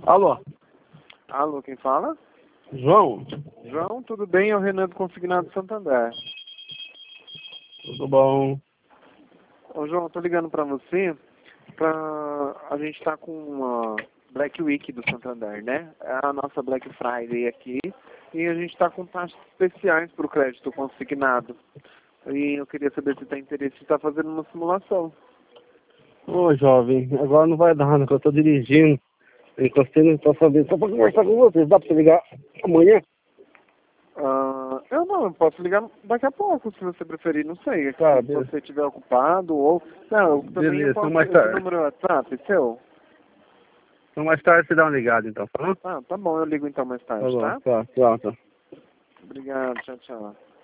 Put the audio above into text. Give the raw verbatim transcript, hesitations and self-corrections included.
Alô? Alô, quem fala? João? João, tudo bem? É o Renan do Consignado Santander. Tudo bom? Ô, João, eu tô ligando pra você pra... A gente tá com uma Black Week do Santander, né? É a nossa Black Friday aqui. E a gente tá com taxas especiais pro crédito consignado. E eu queria saber se tem interesse em estar fazendo uma simulação. Ô, jovem, agora não vai dar, porque eu tô dirigindo. Encostei no tô sabendo. Só pra conversar com vocês, dá pra você ligar amanhã? Ah, eu não, eu posso ligar daqui a pouco, se você preferir, não sei. Tá, Se beleza. você estiver ocupado ou... Não, eu também eu Beleza, então posso... mais Esse tarde. número é WhatsApp, seu? Então mais tarde você dá uma ligada, então, tá bom? Ah, tá bom, eu ligo então mais Tá tarde, bom, tá? tá, tchau, tchau. Obrigado, tchau, tchau.